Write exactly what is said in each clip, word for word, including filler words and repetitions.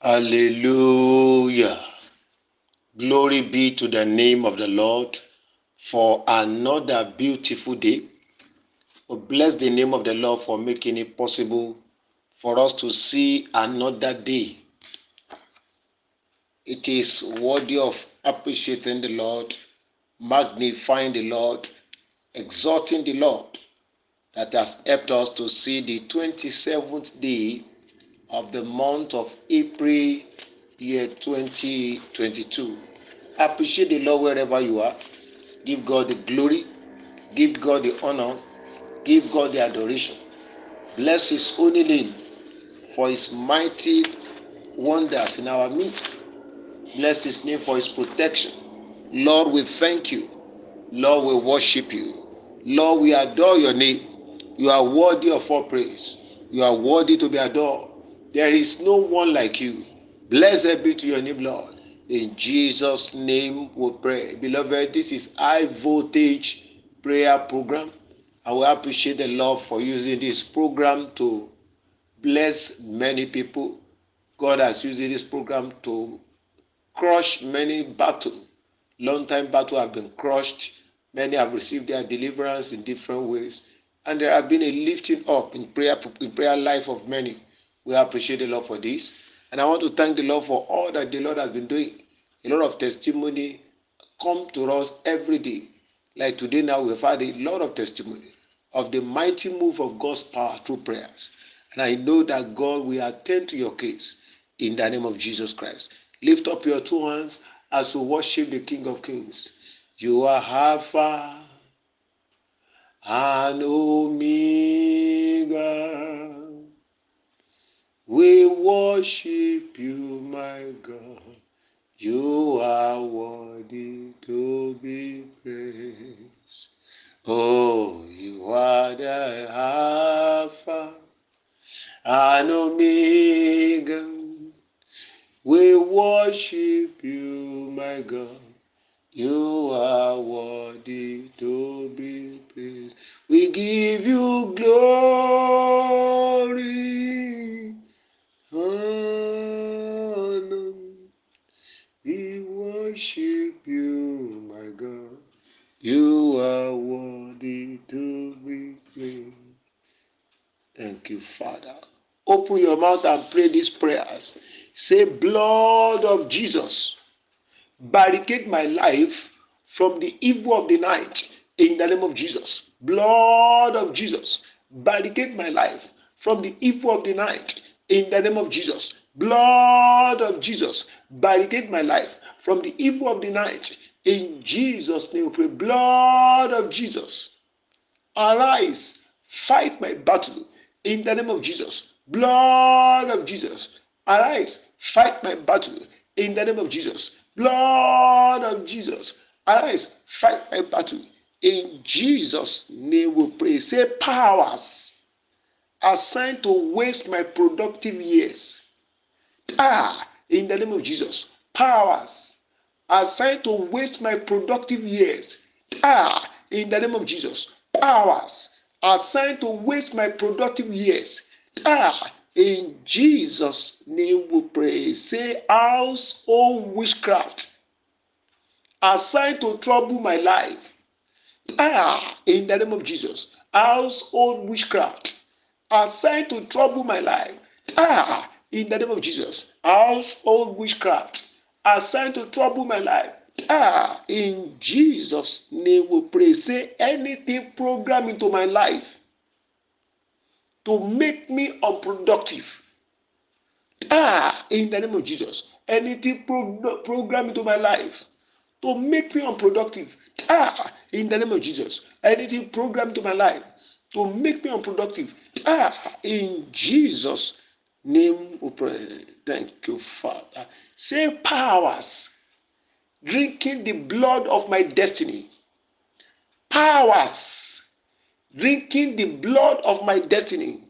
Hallelujah. Glory be to the name of the Lord for another beautiful day. We bless the name of the Lord for making it possible for us to see another day. It is worthy of appreciating the Lord, magnifying the Lord, exalting the Lord that has helped us to see the twenty-seventh day of the month of April, year twenty twenty-two. Appreciate the Lord wherever you are. Give God the glory. Give God the honor. Give God the adoration. Bless His holy name for His mighty wonders in our midst. Bless His name for His protection. Lord, we thank you. Lord, we worship you. Lord, we adore your name. You are worthy of all praise. You are worthy to be adored. There is no one like you. Blessed be to your name, Lord. In Jesus' name we pray. Beloved, this is high voltage prayer program. I will appreciate the Lord for using this program to bless many people. God has used this program to crush many battles. Long time battle have been crushed. Many have received their deliverance in different ways. And there have been a lifting up in prayer in prayer life of many. We appreciate the Lord for this. And I want to thank the Lord for all that the Lord has been doing. A lot of testimony come to us every day. Like today now we've had a lot of testimony of the mighty move of God's power through prayers. And I know that God will attend to your case in the name of Jesus Christ. Lift up your two hands as we worship the King of Kings. You are Alpha and Omega. We worship you, my God. You are worthy to be praised. Oh, you are the Alpha and Omega. We worship you, my God. You are worthy to be praised. We give you glory, honor. We worship you, my God. You are worthy to be praised. Thank you, Father. Open your mouth and pray these prayers. Say, blood of Jesus, barricade my life from the evil of the night in the name of Jesus. Blood of Jesus, barricade my life from the evil of the night in the name of Jesus. Blood of Jesus, barricade my life from the evil of the night in Jesus' name. We pray. Blood of Jesus, arise, fight my battle in the name of Jesus. Blood of Jesus, arise, fight my battle in the name of Jesus. Blood of Jesus, arise, fight my battle. In Jesus' name we pray. Say, powers assigned to waste my productive years. Ah, in the name of Jesus. Powers assigned to waste my productive years. Ah, in the name of Jesus. Powers assigned to waste my productive years. Ah, in Jesus' name we pray. Say, household witchcraft assigned to trouble my life. Ah, in the name of Jesus. Household witchcraft assigned to trouble my life. Ah, in the name of Jesus. Household witchcraft assigned to trouble my life. Ah, in Jesus' name we pray. Say, anything programmed into my life to make me unproductive. Ah, in the name of Jesus. Anything pro- programmed into my life to make me unproductive. Ah, in the name of Jesus. Anything programmed to my life to make me unproductive. Ah, in Jesus' name we pray. Thank you, Father. Say, powers drinking the blood of my destiny. Powers drinking the blood of my destiny.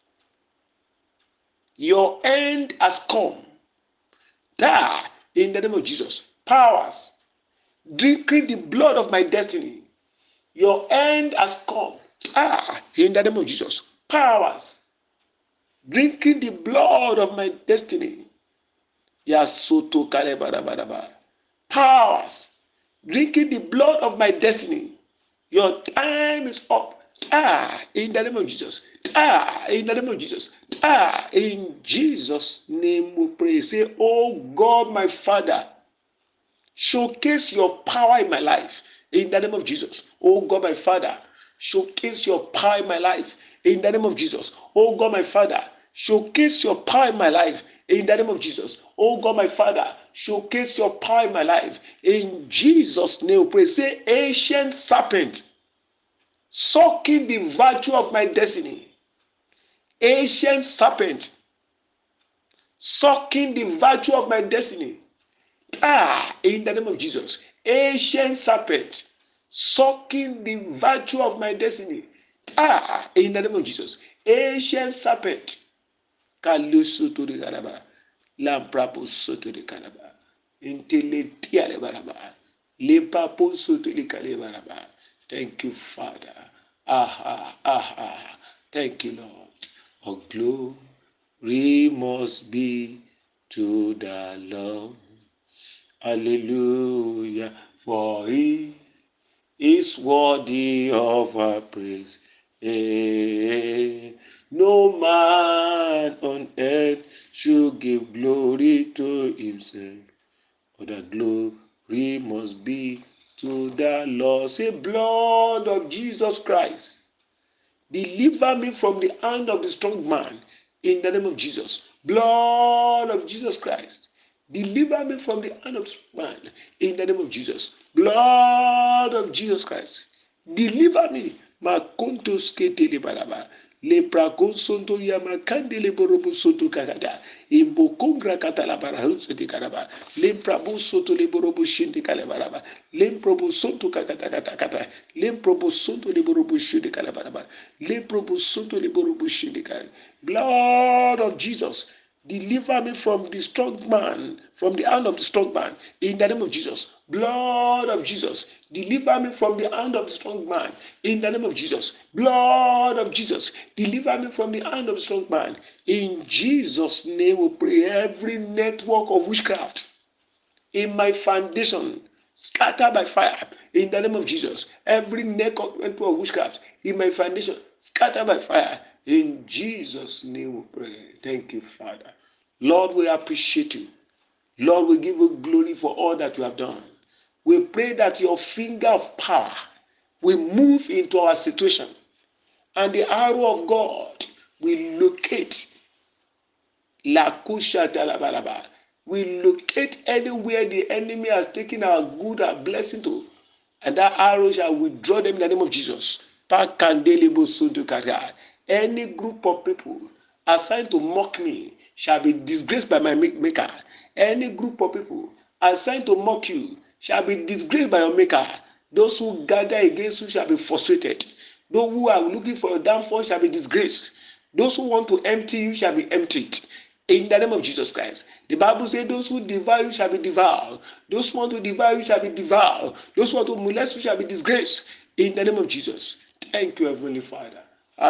Your end has come. Die in the name of Jesus. Powers drinking the blood of my destiny. Your end has come. Ah, in the name of Jesus. Powers drinking the blood of my destiny. Yasoto kalebarabara. Powers drinking the blood of my destiny. Your time is up. Ah, in the name of Jesus. Ah, in the name of Jesus. Ah, in Jesus' name we pray. Say, oh God, my Father, showcase your power in my life. In the name of Jesus. Oh God, my Father, showcase your power in my life. In the name of Jesus. Oh God, my Father, showcase your power in my life. In the name of Jesus. Oh God, my Father, showcase your power in my life. In Jesus' name we pray. Say, ancient serpent, sucking the virtue of my destiny. Ancient serpent, sucking the virtue of my destiny. Ah, in the name of Jesus. Ancient serpent, sucking the virtue of my destiny. Ah, in the name of Jesus. Ancient serpent. Kalusutu de garaba. Lamprapo soto de garaba. Inteletia de baraba. Lepapo soto de baraba. Thank you, Father. Aha, aha. Thank you, Lord. Oh, glory must be to the Lord. Hallelujah. For he is worthy of our praise. Eh, no man on earth should give glory to himself, but the glory must be to the Lord. Say, blood of Jesus Christ, deliver me from the hand of the strong man in the name of Jesus. Blood of Jesus Christ, deliver me from the hand of the strong man in the name of Jesus. Blood of Jesus Christ, deliver me. Makontos ketele balaba. Lepra konsonto yamakande leborobo soto kakata. Imbo kongra katala barahunso de karaba. Lempra bo soto leborobo shinte kalebaraba. Lempro bo soto kakata kata kata. Lempro bo soto leborobo shinte kalebaraba. Lempro bo soto leborobo shinte kale. Blood of Jesus, deliver me from the strong man, from the hand of the strong man, in the name of Jesus. Blood of Jesus, deliver me from the hand of the strong man, in the name of Jesus. Blood of Jesus, deliver me from the hand of the strong man. In Jesus' name we pray. Every network of witchcraft in my foundation, scatter by fire in the name of Jesus. Every network of witchcraft in my foundation, scatter by fire. In Jesus' name we pray. Thank you, Father. Lord, we appreciate you. Lord, we give you glory for all that you have done. We pray that your finger of power will move into our situation, and the arrow of God will locate Lakusha talabalaba. We locate anywhere the enemy has taken our good, our blessing to, and that arrow shall withdraw them in the name of Jesus. Any group of people assigned to mock me shall be disgraced by my maker. Any group of people assigned to mock you shall be disgraced by your maker. Those who gather against you shall be frustrated. Those who are looking for your downfall shall be disgraced. Those who want to empty you shall be emptied. In the name of Jesus Christ. The Bible says those who devour you shall be devoured. Those who want to devour you shall be devoured. Those who want to molest you shall be disgraced. In the name of Jesus. Thank you, Heavenly Father.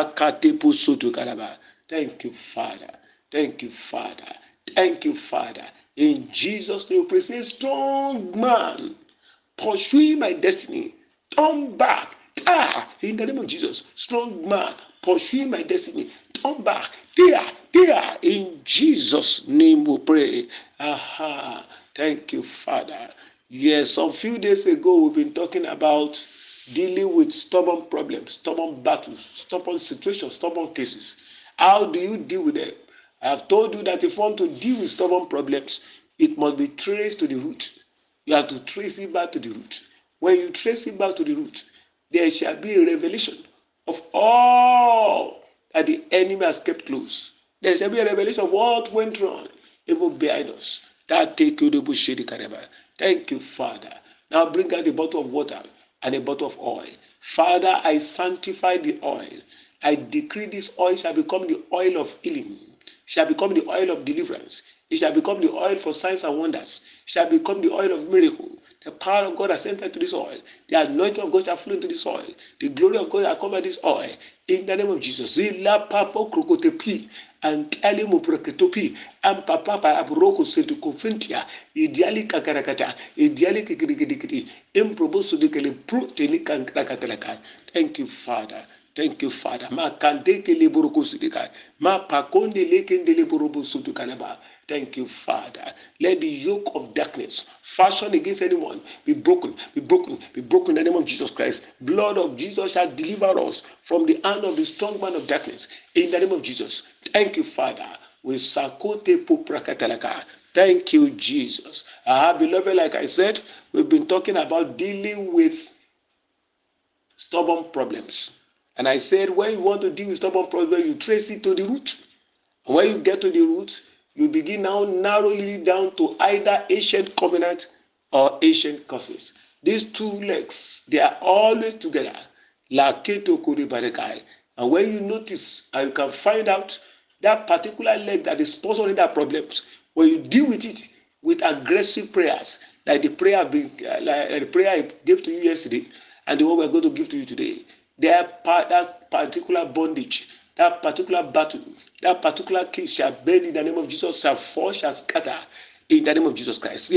Thank you, Father. Thank you, Father. Thank you, Father. In Jesus' name, we pray. Say, strong man, pursuing my destiny, turn back. Ah, in the name of Jesus, strong man, pursuing my destiny, turn back. There, there, in Jesus' name we pray. Aha, thank you, Father. Yes, some few days ago, we've been talking about dealing with stubborn problems, stubborn battles, stubborn situations, stubborn cases. How do you deal with them? I have told you that if you want to deal with stubborn problems, it must be traced to the root. You have to trace it back to the root. When you trace it back to the root, there shall be a revelation of all that the enemy has kept close. There shall be a revelation of what went wrong, even behind us. That take you the bush. Thank you, Father. Now bring out a bottle of water and a bottle of oil. Father, I sanctify the oil. I decree this oil shall become the oil of healing, shall become the oil of deliverance. It shall become the oil for signs and wonders. It shall become the oil of miracle. The power of God has entered into this oil. The anointing of God shall flow into this oil. The glory of God shall cover this oil. In the name of Jesus. antali muproketopi ampapa para broko setu kofintia ideali kakarakata ideali kikirikiti improboso de kele pro teni kankrakatelaka. Thank you, Father. Thank you, Father. Ma kante kele boroko sudika. Ma pakonde lekende le borobo sudukanaba. Thank you, Father. Let the yoke of darkness fashioned against anyone be broken, be broken, be broken in the name of Jesus Christ. Blood of Jesus shall deliver us from the hand of the strong man of darkness in the name of Jesus. Thank you, Father. We sakote poprakatalaka. Thank you, Jesus. Ah, beloved, like I said, we've been talking about dealing with stubborn problems. And I said, when you want to deal with stubborn problems, you trace it to the root. And when you get to the root, you begin now narrowly down to either ancient covenant or ancient curses. These two legs, they are always together. Laketo Kuribarekai. And when you notice, and you can find out that particular leg that is sponsoring that problems, when you deal with it with aggressive prayers, like the prayer, been, uh, like the prayer I gave to you yesterday, and the one we're going to give to you today, that particular bondage, that particular battle, that particular case shall bend in the name of Jesus, shall fall, shall scatter in the name of Jesus Christ.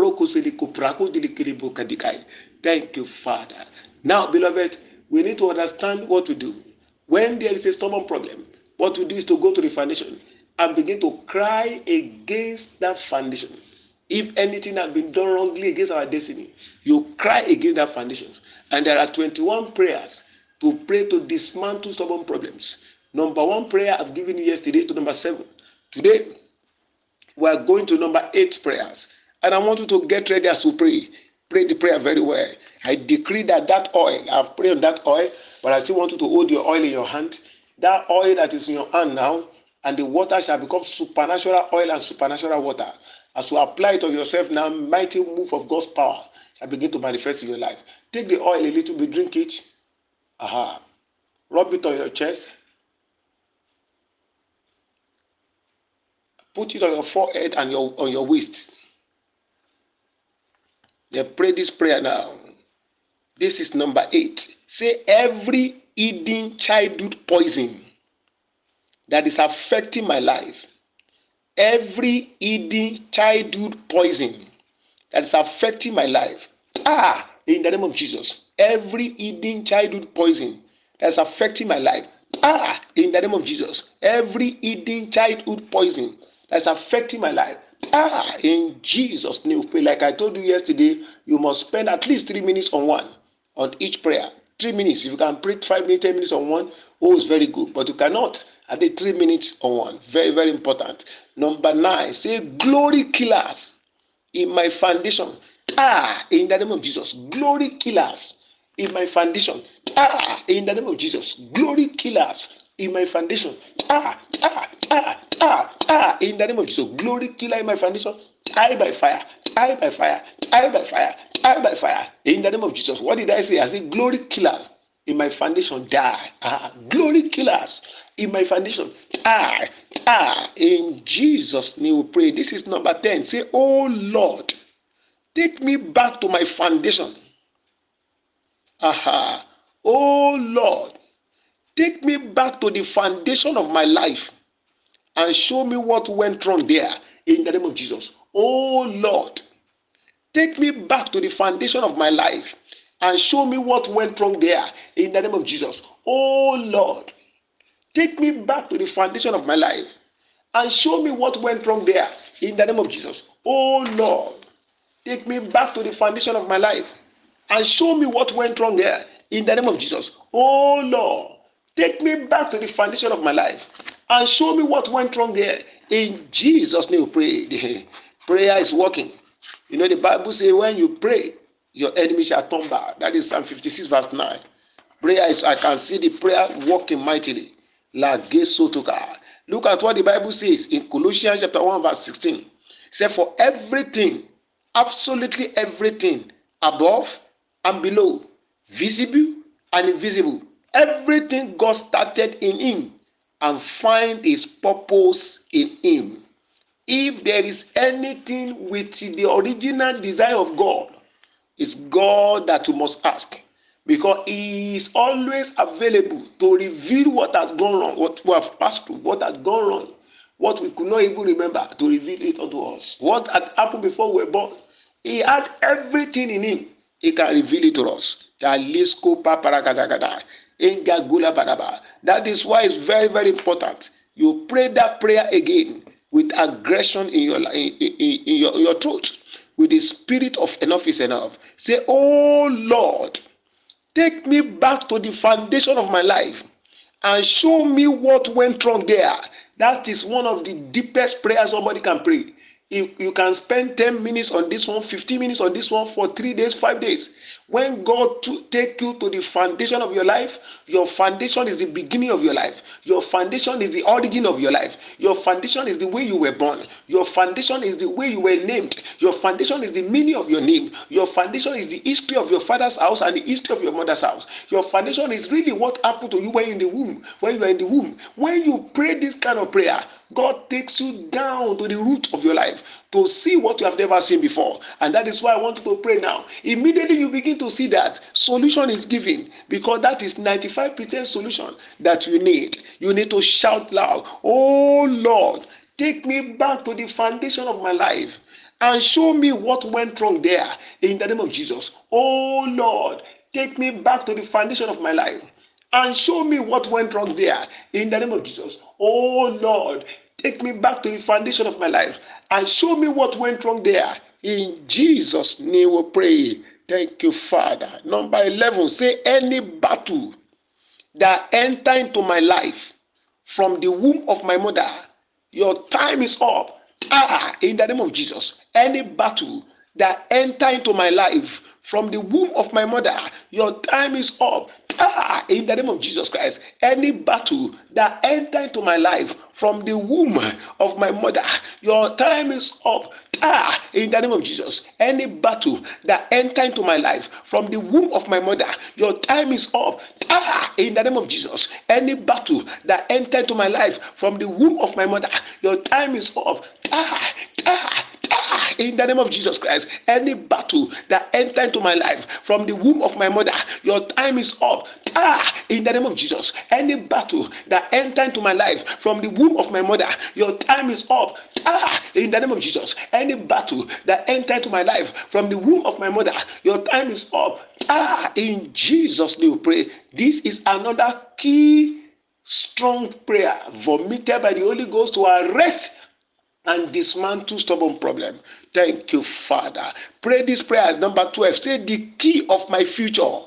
Thank you, Father. Now, beloved, we need to understand what to do. When there is a stubborn problem, what we do is to go to the foundation and begin to cry against that foundation. If anything has been done wrongly against our destiny, you cry against that foundation. And there are twenty-one prayers to pray to dismantle stubborn problems. Number one prayer I've given you yesterday to number seven. Today, we are going to number eight prayers. And I want you to get ready as we pray. Pray the prayer very well. I decree that that oil, I've prayed on that oil, but I still want you to hold your oil in your hand. That oil that is in your hand now, and the water shall become supernatural oil and supernatural water. As you apply it on yourself now, mighty move of God's power shall begin to manifest in your life. Take the oil a little bit, drink it. Aha. Rub it on your chest. Put it on your forehead and your, on your waist. Then pray this prayer now. This is number eight. Say, every hidden childhood poison that is affecting my life, every hidden childhood poison that is affecting my life, ah, in the name of Jesus, every hidden childhood poison that is affecting my life, ah, in the name of Jesus, every hidden childhood poison that is affecting my life, ah, in Jesus' name we pray. Like I told you yesterday, you must spend at least three minutes on one, on each prayer. Three minutes. If you can pray five minutes, ten minutes on one, oh, it's very good. But you cannot at the three minutes on one. Very, very important. Number nine, say glory killers in my foundation. Ah, in the name of Jesus. Glory killers in my foundation. Ah, in the name of Jesus. Glory killers in my foundation. Ah, ah, ah, ah, ah, in the name of Jesus. Glory killer in my foundation. Die by fire. Die by fire. Die by fire. Die by fire. In the name of Jesus. What did I say? I said glory killers in my foundation. Die. Ah, glory killers in my foundation. Die. Ah, in Jesus' name we pray. This is number ten. Say, oh Lord, take me back to my foundation. Aha. Oh Lord, take me back to the foundation of my life and show me what went wrong there in the name of Jesus. Oh Lord, take me back to the foundation of my life and show me what went wrong there in the name of Jesus. Oh Lord, take me back to the foundation of my life and show me what went wrong there in the name of Jesus. Oh Lord, take me back to the foundation of my life and show me what went wrong there in the name of Jesus. Oh Lord, take me back to the foundation of my life and show me what went wrong there. In Jesus' name we pray. The prayer is working. You know, the Bible says when you pray, your enemy shall turn back. That is Psalm fifty-six verse nine. Prayer is, I can see the prayer working mightily. La gesotoka. Look at what the Bible says in Colossians chapter one verse sixteen. It says, for everything, absolutely everything, above and below, visible and invisible, everything God started in him and find his purpose in him. If there is anything with the original design of God, it's God that you must ask. because he is always available to reveal what has gone wrong, what we have passed through, what has gone wrong, what we could not even remember, to reveal it unto us. What had happened before we were born, he had everything in him. He can reveal it to us. That is why it's very, very important. You pray that prayer again with aggression in your in, in, in your, in your throat, with the spirit of enough is enough. Say, oh Lord, take me back to the foundation of my life and show me what went wrong there. That is one of the deepest prayers somebody can pray. If you can spend ten minutes on this one, fifteen minutes on this one for three days, five days. When God to take you to the foundation of your life, your foundation is the beginning of your life. Your foundation is the origin of your life. Your foundation is the way you were born. Your foundation is the way you were named. Your foundation is the meaning of your name. Your foundation is the history of your father's house and the history of your mother's house. Your foundation is really what happened to you when you're in the womb. When you are in the womb. When you pray this kind of prayer, God takes you down to the root of your life to see what you have never seen before. And that is why I want you to pray now. Immediately you begin to see that solution is given, because that is ninety-five percent solution that you need. You need to shout loud, oh Lord, take me back to the foundation of my life and show me what went wrong there in the name of Jesus. Oh Lord, take me back to the foundation of my life and show me what went wrong there in the name of Jesus. Oh Lord, take me back to the foundation of my life and show me what went wrong there. In Jesus' name we pray. Thank you, Father. Number eleven, say any battle that enter into my life from the womb of my mother, your time is up. Ah, in the name of Jesus. Any battle that enter into my life from the womb of my mother, your time is up. Ah, in the name of Jesus Christ. Any battle that enter into my life from the womb of my mother, your time is up. Ah, in the name of Jesus. Any battle that enter into my life from the womb of my mother, your time is up. Ah, in the name of Jesus. Any battle that enter into my life from the womb of my mother, your time is up. Ah, ah, ah, in the name of Jesus Christ. Any battle that enter into my life from the womb of my mother, your time is up. Ah, in the name of Jesus. Any battle that enter into my life from the womb of my mother, your time is up. Ah, in the name of Jesus. Any battle that enter into my life from the womb of my mother, your time is up. Ah, in Jesus' name we pray. This is another key strong prayer vomited by the Holy Ghost to arrest and dismantle stubborn problem. Thank you, Father. Pray this prayer. Number twelve. Say, the key of my future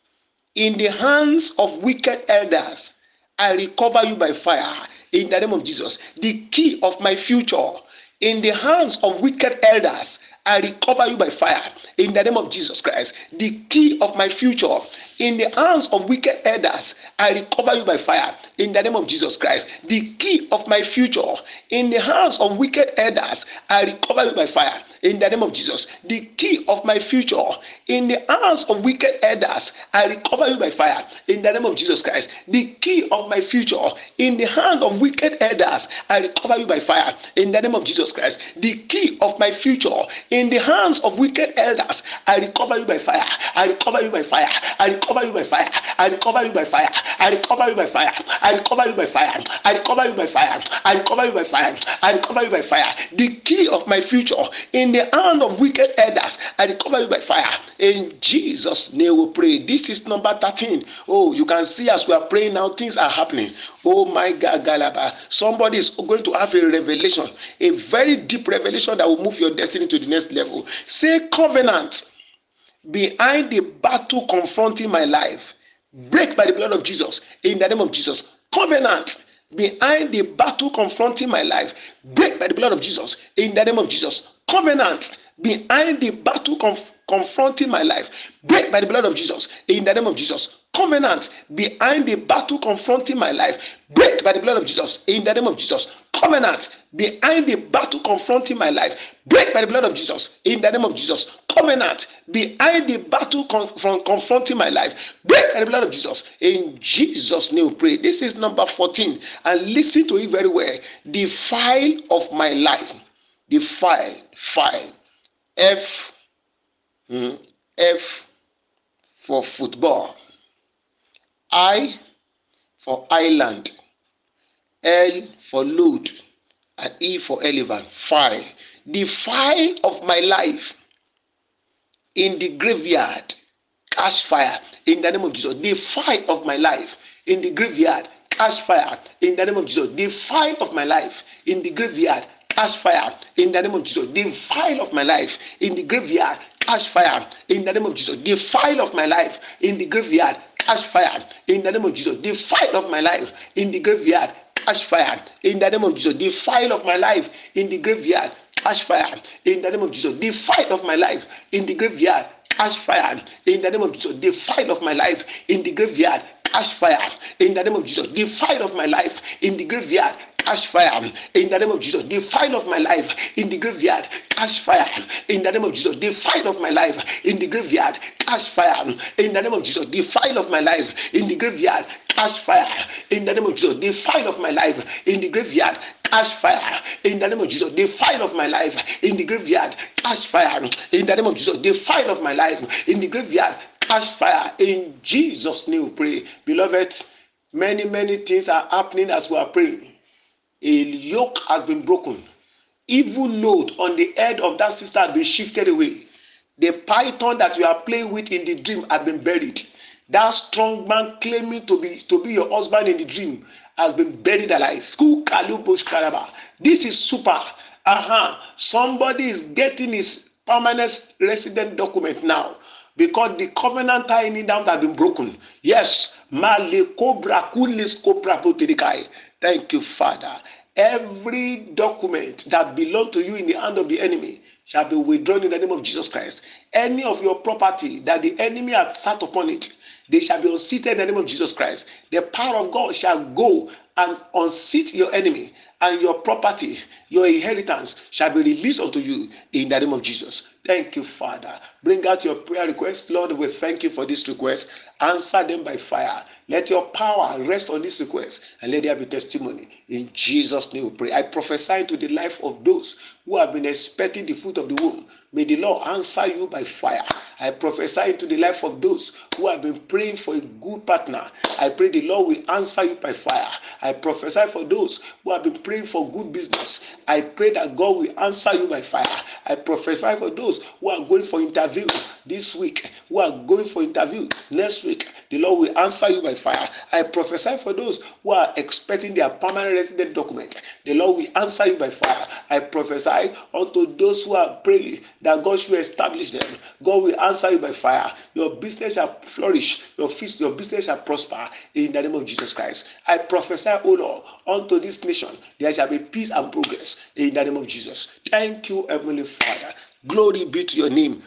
in the hands of wicked elders, I recover you by fire in the name of Jesus. The key of my future in the hands of wicked elders, I recover you by fire in the name of Jesus Christ. The key of my future in the hands of wicked elders, I recover you by fire in the name of Jesus Christ. The key of my future in the hands of wicked elders, I recover you by fire in the name of Jesus. The key of my future in the hands of wicked elders, I recover you by fire in the name of Jesus Christ. The key of my future in the hand of wicked elders, I recover you by fire in the name of Jesus Christ. The key of my future in the hands of wicked elders, I recover you by fire. I recover you by fire. I recover you by fire. I recover you by fire. I recover you by fire. I recover you by fire. I recover you by fire. I recover you by fire. I recover you by fire. The key of my future in the hand of wicked elders, I recover you by fire. In Jesus' name we pray. This is number thirteen. Oh, you can see as we are praying now, things are happening. Oh my God, Galaba. Somebody is going to have a revelation, a very deep revelation that will move your destiny to the next level. Say, covenant behind the battle confronting my life, break by the blood of Jesus in the name of Jesus. Covenant behind the battle confronting my life, break by the blood of Jesus in the name of Jesus. Covenant behind the battle conf- confronting my life, break by the blood of Jesus in the name of Jesus. Covenant behind the battle confronting my life, break by the blood of Jesus in the name of Jesus. Covenant behind the battle confronting my life, break by the blood of Jesus in the name of Jesus. Covenant behind the battle con- confronting my life, break by the blood of Jesus in Jesus' name we pray. This is number fourteen, and listen to it very well. The file of my life, the file, file, F, mm, F, for football, I for island, L for load, and E for elephant. File. The file of my life in the graveyard catch fire in the name of Jesus. The fire of my life in the graveyard catch fire in the name of Jesus. The fire of my life in the graveyard catch fire in the name of Jesus. The fire of my life in the graveyard catch fire in the name of Jesus. The fire of my life in the graveyard catch fire in the name of Jesus. The fire of my life in the graveyard catch fire in the name of Jesus. The fire of my life in the graveyard catch fire in the name of Jesus. The fire of my life in the graveyard catch fire in the name of Jesus. The fire of my life in the graveyard catch fire in the name of Jesus. The fire of my life in the graveyard catch fire in the name of Jesus. The fire of my life in the graveyard catch fire in the name of Jesus. The fire of my life in the graveyard catch fire in the name of Jesus. The fire of my life in the graveyard catch fire in the name of Jesus. The fire of my life in the graveyard catch fire in the name of Jesus. The fire of my life in the graveyard catch fire in the name of Jesus. The fire of my life in the graveyard catch fire in Jesus' name we pray. Beloved, many many things are happening as we are praying. A yoke has been broken. Evil load on the head of that sister has been shifted away. The python that you are playing with in the dream has been buried. That strong man claiming to be to be your husband in the dream has been buried alive. This is super. Uh-huh. Somebody is getting his permanent resident document now because the covenant tying down has been broken. Yes. Thank you, Father. Every document that belongs to you in the hand of the enemy shall be withdrawn in the name of Jesus Christ. Any of your property that the enemy has sat upon it, they shall be unseated in the name of Jesus Christ. The power of God shall go and unseat your enemy, and your property, your inheritance shall be released unto you in the name of Jesus. Thank you, Father. Bring out your prayer request. Lord, we thank you for this request. Answer them by fire. Let your power rest on this request and let there be testimony. In Jesus' name we pray. I prophesy to the life of those who have been expecting the fruit of the womb. May the Lord answer you by fire. I prophesy into the life of those who have been praying for a good partner. I pray the Lord will answer you by fire. I prophesy for those who have been praying for good business. I pray that God will answer you by fire. I prophesy for those who are going for interview this week, who are going for interview next week. The Lord will answer you by fire. I prophesy for those who are expecting their permanent resident document. The Lord will answer you by fire. I prophesy unto those who are praying that God should establish them. God will answer you by fire. Your business shall flourish. Your feast, your business shall prosper in the name of Jesus Christ. I prophesy, O Lord, unto this nation there shall be peace and progress in the name of Jesus. Thank you, Heavenly Father. Glory be to your name.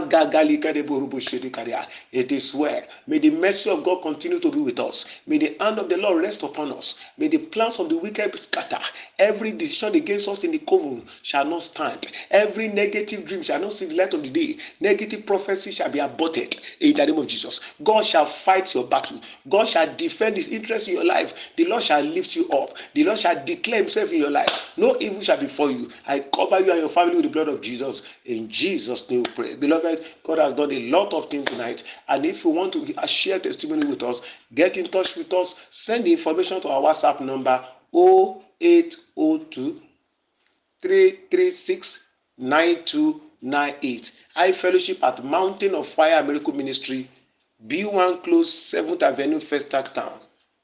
It is well. May the mercy of God continue to be with us. May the hand of the Lord rest upon us. May the plans of the wicked scatter. Every decision against us in the coven shall not stand. Every negative dream shall not see the light of the day. Negative prophecy shall be aborted in the name of Jesus. God shall fight your battle. God shall defend his interest in your life. The Lord shall lift you up. The Lord shall declare himself in your life. No evil shall befall you. I cover you and your family with the blood of Jesus. In Jesus' name we pray. Beloved, God has done a lot of things tonight. And if you want to share testimony with us, get in touch with us. Send the information to our WhatsApp number zero eight zero two, three three six, nine two nine eight. I fellowship at Mountain of Fire Miracle Ministry, B one Close, seventh Avenue, Festac Town.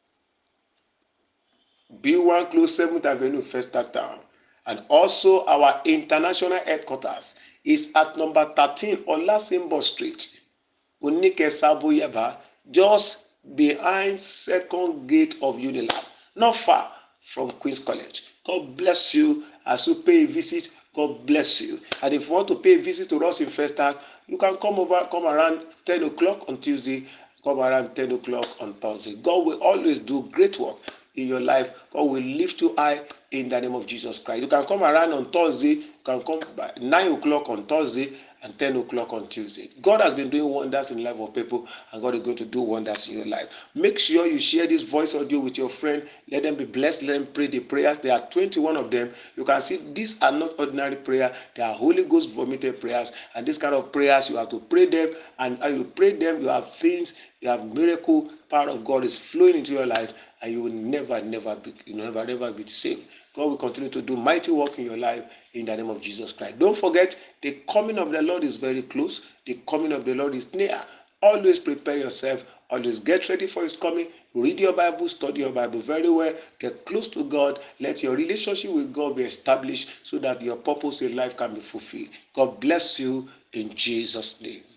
B one Close, seventh Avenue, Festac Town. And also our international headquarters is at number thirteen Olasimbo Street, Unike Sabo Yaba, just behind second gate of Unilag, not far from Queen's College. God bless you as you pay a visit. God bless you. And if you want to pay a visit to us in Festac, you can come over, come around ten o'clock on Tuesday, come around ten o'clock on Thursday. God will always do great work in your life. God will lift you high in the name of Jesus Christ. You can come around on Thursday. You can come by nine o'clock on Thursday and ten o'clock on Tuesday. God has been doing wonders in the life of people, and God is going to do wonders in your life. Make sure you share this voice audio with your friend. Let them be blessed. Let them pray the prayers. There are twenty-one of them. You can see these are not ordinary prayer. They are Holy Ghost vomited prayers. And this kind of prayers, you have to pray them. And as you pray them, you have things, you have miracle. Power of God is flowing into your life, and you will never, never be, you never, never be the same. God will continue to do mighty work in your life in the name of Jesus Christ. Don't forget, the coming of the Lord is very close. The coming of the Lord is near. Always prepare yourself. Always get ready for his coming. Read your Bible, study your Bible very well. Get close to God. Let your relationship with God be established so that your purpose in life can be fulfilled. God bless you in Jesus' name.